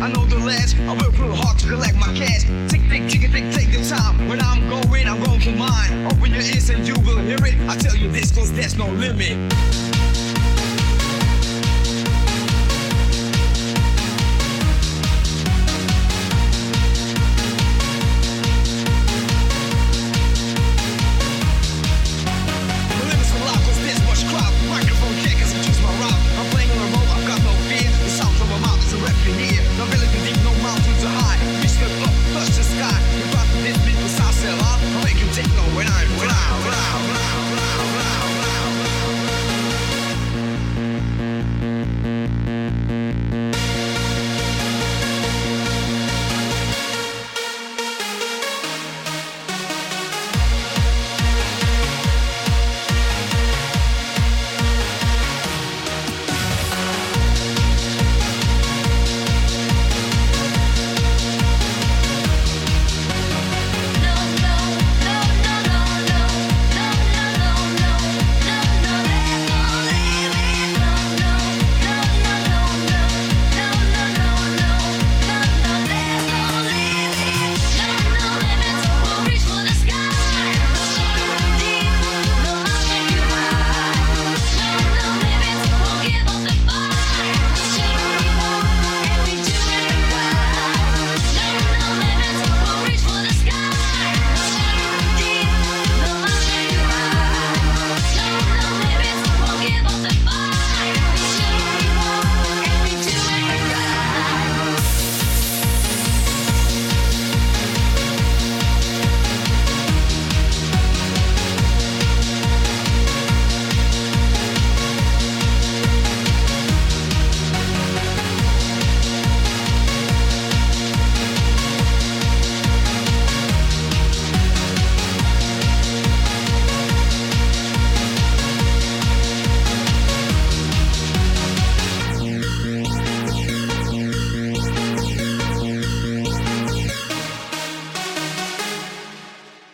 I know the last. I work real hard to collect my cash. Tick, take the time. When I'm going for mine. Open your ears and you will hear it. I tell you this, cause there's no limit.